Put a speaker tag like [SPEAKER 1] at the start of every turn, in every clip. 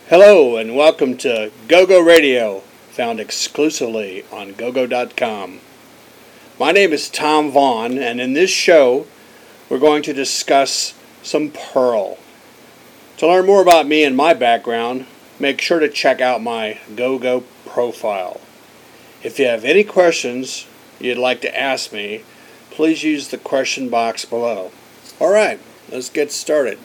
[SPEAKER 1] Hello and welcome to GoGo Radio, found exclusively on GoGo.com. My name is Tom Vaughn, and in this show, we're going to discuss some Perl. To learn more about me and my background, make sure to check out my GoGo profile. If you have any questions you'd like to ask me, please use the question box below. Alright, let's get started.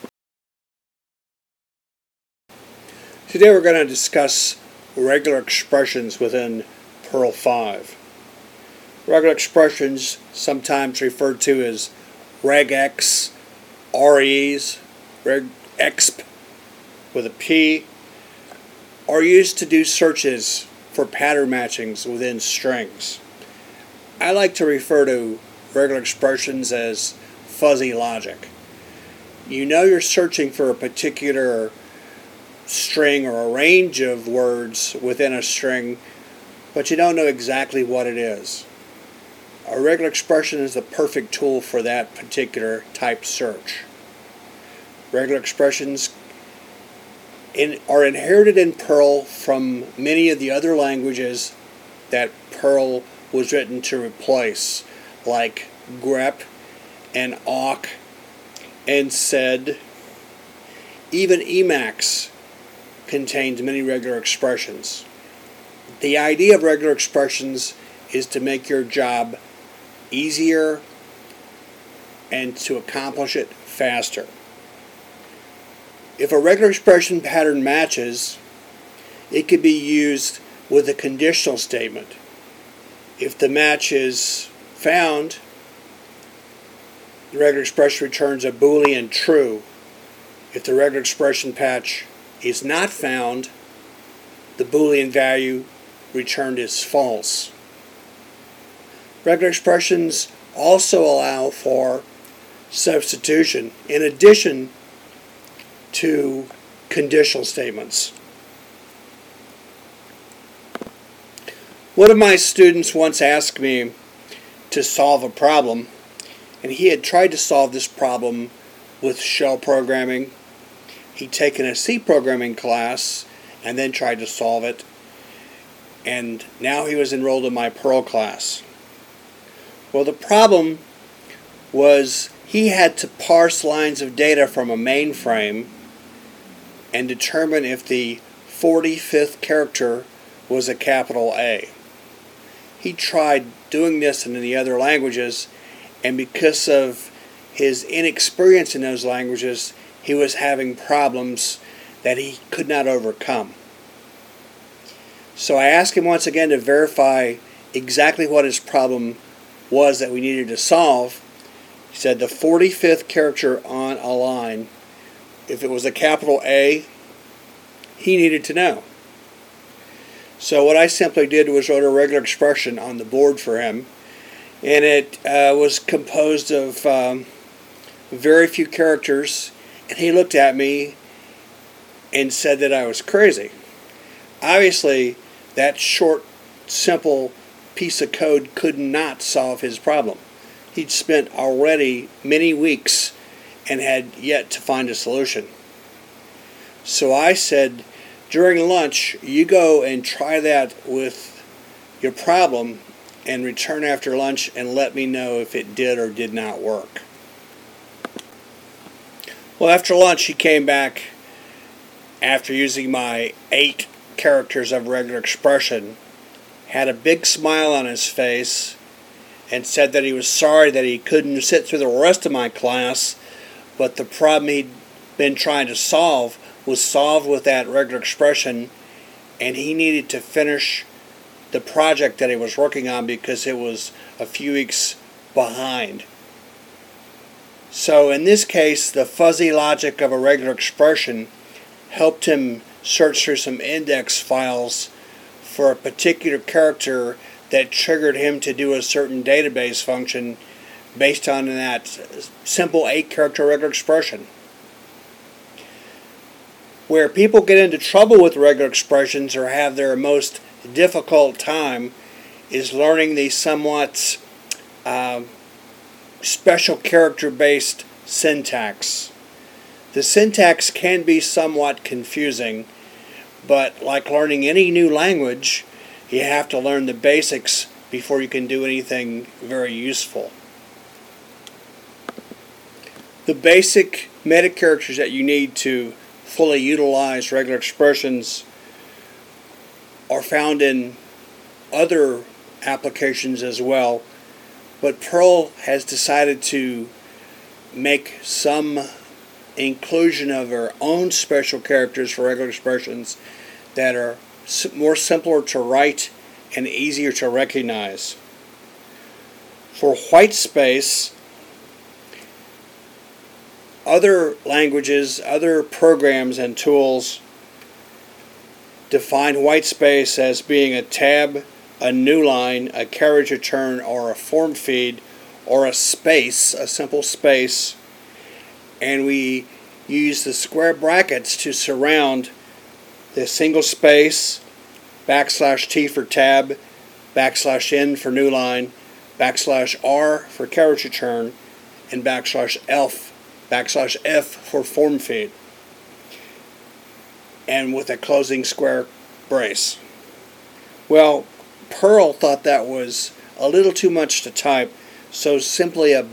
[SPEAKER 1] Today we're going to discuss regular expressions within Perl 5. Regular expressions, sometimes referred to as regex, REs, regexp with a P, are used to do searches for pattern matchings within strings. I like to refer to regular expressions as fuzzy logic. You know you're searching for a particular string or a range of words within a string, but you don't know exactly what it is. A regular expression is the perfect tool for that particular type search. Regular expressions are inherited in Perl from many of the other languages that Perl was written to replace, like grep and awk and sed. Even Emacs contains many regular expressions. The idea of regular expressions is to make your job easier and to accomplish it faster. If a regular expression pattern matches, it could be used with a conditional statement. If the match is found, the regular expression returns a Boolean true. If the regular expression patch is not found, the Boolean value returned is false. Regular expressions also allow for substitution in addition to conditional statements. One of my students once asked me to solve a problem, and he had tried to solve this problem with shell programming. He'd taken a C programming class and then tried to solve it, and now he was enrolled in my Perl class. Well, the problem was he had to parse lines of data from a mainframe and determine if the 45th character was a capital A. He tried doing this in the other languages, and because of his inexperience in those languages, he was having problems that he could not overcome. So I asked him once again to verify exactly what his problem was that we needed to solve. He said the 45th character on a line, if it was a capital A, he needed to know. So what I simply did was wrote a regular expression on the board for him, and it was composed of very few characters. And he looked at me and said that I was crazy. Obviously, that short, simple piece of code could not solve his problem. He'd spent already many weeks and had yet to find a solution. So I said, during lunch, you go and try that with your problem and return after lunch and let me know if it did or did not work. Well, after lunch, he came back after using my 8 characters of regular expression, had a big smile on his face, and said that he was sorry that he couldn't sit through the rest of my class, but the problem he'd been trying to solve was solved with that regular expression, and he needed to finish the project that he was working on because it was a few weeks behind. So in this case, the fuzzy logic of a regular expression helped him search through some index files for a particular character that triggered him to do a certain database function based on that simple 8-character regular expression. Where people get into trouble with regular expressions or have their most difficult time is learning the somewhat special character-based syntax. The syntax can be somewhat confusing, but like learning any new language, you have to learn the basics before you can do anything very useful. The basic meta characters that you need to fully utilize regular expressions are found in other applications as well, but Perl has decided to make some inclusion of our own special characters for regular expressions that are more simpler to write and easier to recognize. For white space, other languages, other programs and tools define white space as being a tab, a new line, a carriage return, or a form feed, or a space, a simple space, and we use the square brackets to surround the single space, \T for tab, \N for new line, \R for carriage return, and \F for form feed, and with a closing square brace. Well, Perl thought that was a little too much to type, so simply a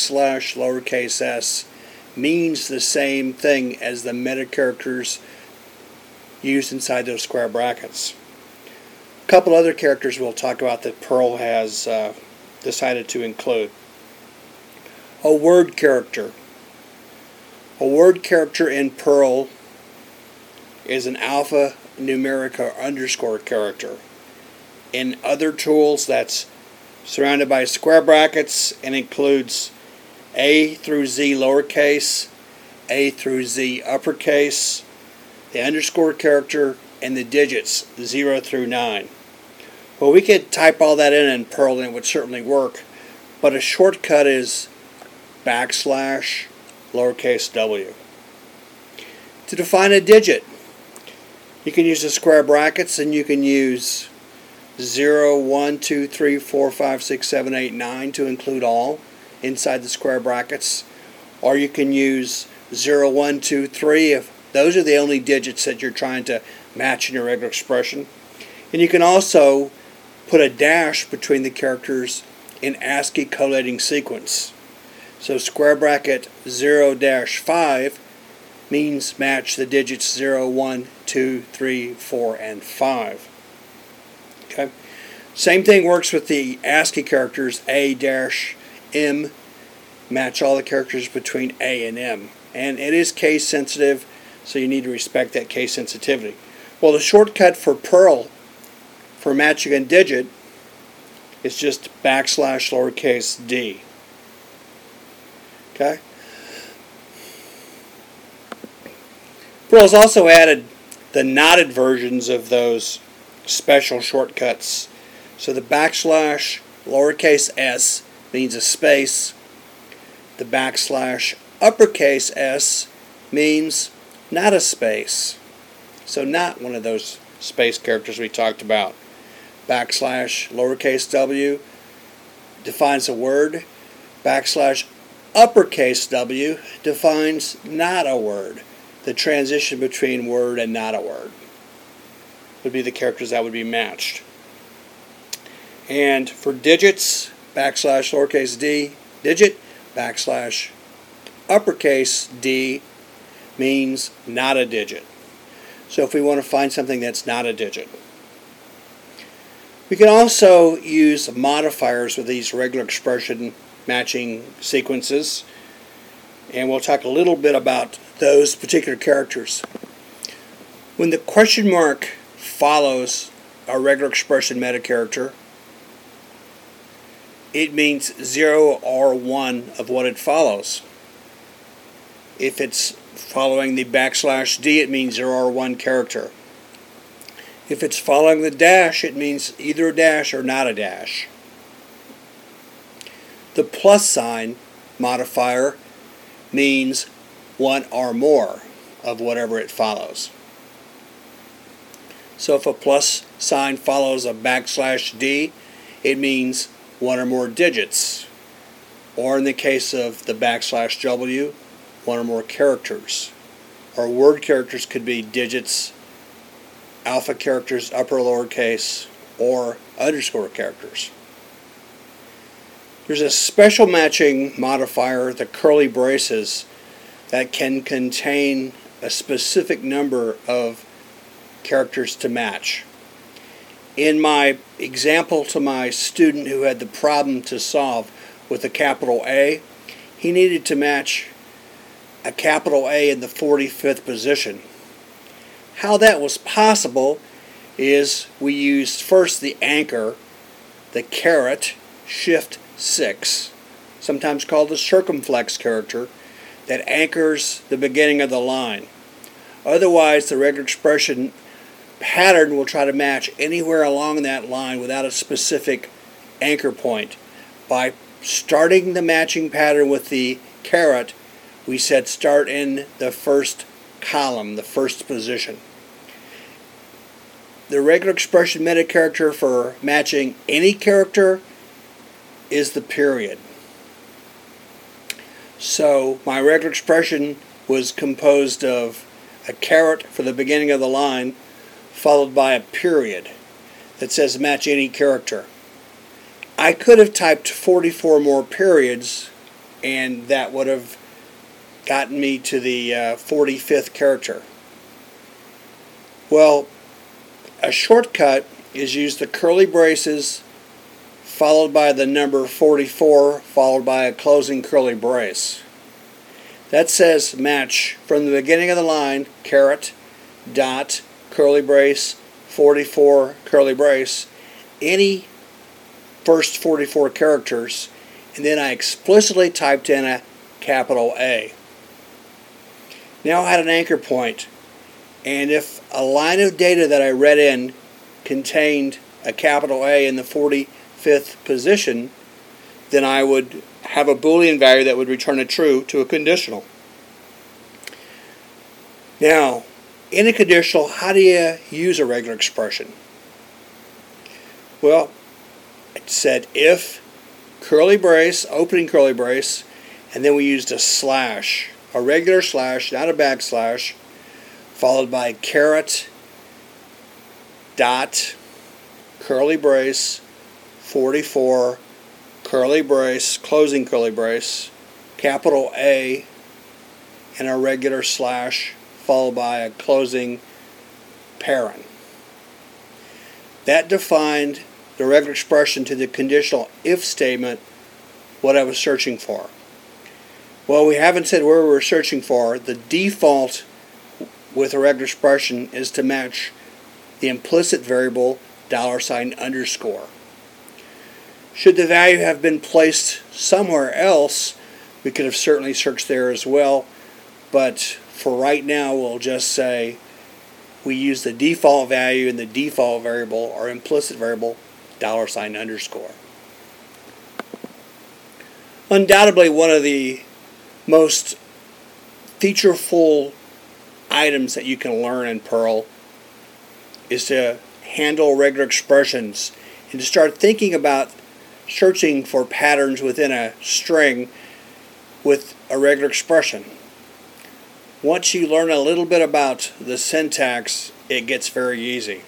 [SPEAKER 1] \s means the same thing as the meta characters used inside those square brackets. A couple other characters we'll talk about that Perl has decided to include. A word character. A word character in Perl is an alphanumeric or underscore character. In other tools, that's surrounded by square brackets and includes A through Z lowercase, A through Z uppercase, the underscore character, and the digits 0 through 9. Well, we could type all that in Perl and it would certainly work, but a shortcut is \lowercase w. To define a digit, you can use the square brackets and you can use 0, 1, 2, 3, 4, 5, 6, 7, 8, 9 to include all inside the square brackets, or you can use 0, 1, 2, 3 if those are the only digits that you're trying to match in your regular expression. And you can also put a dash between the characters in ASCII collating sequence. So square bracket 0-5 means match the digits 0, 1, 2, 3, 4, and 5. Okay. Same thing works with the ASCII characters A-M, match all the characters between A and M. And it is case sensitive, so you need to respect that case sensitivity. Well, the shortcut for Perl for matching a digit is just \lowercase d. Okay? Perl has also added the knotted versions of those special shortcuts. So the \lowercase s means a space. The \uppercase s means not a space. So not one of those space characters we talked about. \lowercase w defines a word. \uppercase w defines not a word. The transition between word and not a word would be the characters that would be matched. And for digits, \lowercase d, digit, \uppercase d means not a digit. So if we want to find something that's not a digit. We can also use modifiers with these regular expression matching sequences, and we'll talk a little bit about those particular characters. When the question mark follows a regular expression meta character, it means 0 or 1 of what it follows. If it's following the \d, it means 0 or 1 character. If it's following the dash, it means either a dash or not a dash. The plus sign modifier means 1 or more of whatever it follows. So if a plus sign follows a \d, it means 1 or more digits. Or in the case of the \w, one or more characters. Or word characters could be digits, alpha characters, upper or lowercase, or underscore characters. There's a special matching modifier, the curly braces, that can contain a specific number of characters to match. In my example to my student who had the problem to solve with a capital A, he needed to match a capital A in the 45th position. How that was possible is we used first the anchor, the caret, shift 6, sometimes called the circumflex character, that anchors the beginning of the line. Otherwise, the regular expression pattern will try to match anywhere along that line without a specific anchor point. By starting the matching pattern with the caret, we said start in the first column, the first position. The regular expression meta character for matching any character is the period. So my regular expression was composed of a caret for the beginning of the line, followed by a period that says match any character. I could have typed 44 more periods, and that would have gotten me to the 45th character. Well, a shortcut is use the curly braces followed by the number 44 followed by a closing curly brace. That says match from the beginning of the line, caret, dot, curly brace, 44, curly brace, any first 44 characters, and then I explicitly typed in a capital A. Now I had an anchor point, and if a line of data that I read in contained a capital A in the 45th position, then I would have a Boolean value that would return a true to a conditional. Now, in a conditional, how do you use a regular expression? Well, it said if, curly brace, opening curly brace, and then we used a slash, a regular slash, not a backslash, followed by caret, dot, curly brace, 44, curly brace, closing curly brace, capital A, and a regular slash, followed by a closing parent. That defined the regular expression to the conditional if statement, what I was searching for. Well, we haven't said where we were searching for. The default with a regular expression is to match the implicit variable $underscore. Should the value have been placed somewhere else, we could have certainly searched there as well, but for right now we'll just say we use the default value in the default variable or implicit variable $underscore. Undoubtedly one of the most featureful items that you can learn in Perl is to handle regular expressions and to start thinking about searching for patterns within a string with a regular expression. Once you learn a little bit about the syntax, it gets very easy.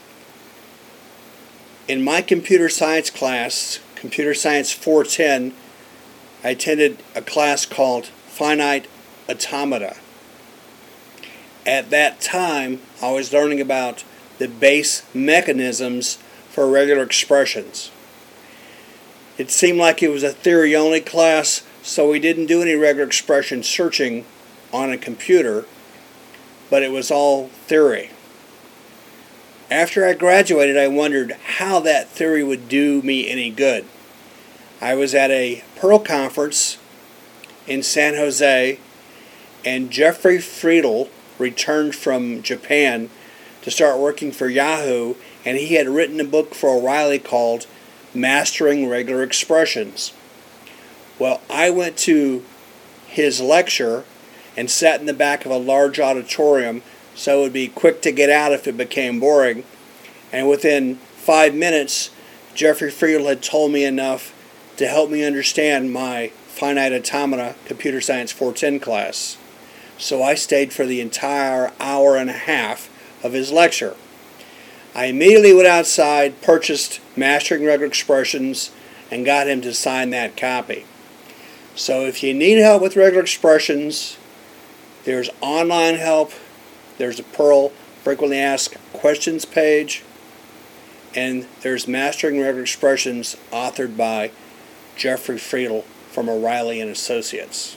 [SPEAKER 1] In my computer science class, Computer Science 410, I attended a class called Finite Automata. At that time, I was learning about the base mechanisms for regular expressions. It seemed like it was a theory-only class, so we didn't do any regular expression searching on a computer, but it was all theory. After I graduated, I wondered how that theory would do me any good. I was at a Perl conference in San Jose, and Jeffrey Friedel returned from Japan to start working for Yahoo, and he had written a book for O'Reilly called Mastering Regular Expressions. Well, I went to his lecture and sat in the back of a large auditorium so it would be quick to get out if it became boring. And within 5 minutes, Jeffrey Friedel had told me enough to help me understand my Finite Automata Computer Science 410 class. So I stayed for the entire hour and a half of his lecture. I immediately went outside, purchased Mastering Regular Expressions, and got him to sign that copy. So if you need help with regular expressions, there's online help, there's a Perl Frequently Asked Questions page, and there's Mastering Regular Expressions authored by Jeffrey Friedel from O'Reilly and Associates.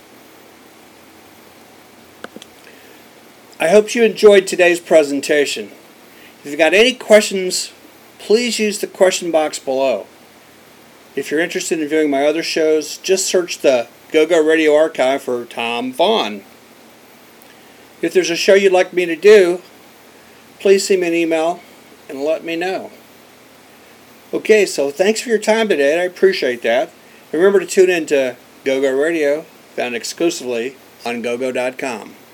[SPEAKER 1] I hope you enjoyed today's presentation. If you've got any questions, please use the question box below. If you're interested in viewing my other shows, just search the GoGo Radio archive for Tom Vaughn. If there's a show you'd like me to do, please send me an email and let me know. Okay, so thanks for your time today. I appreciate that. Remember to tune in to GoGo Radio, found exclusively on gogo.com.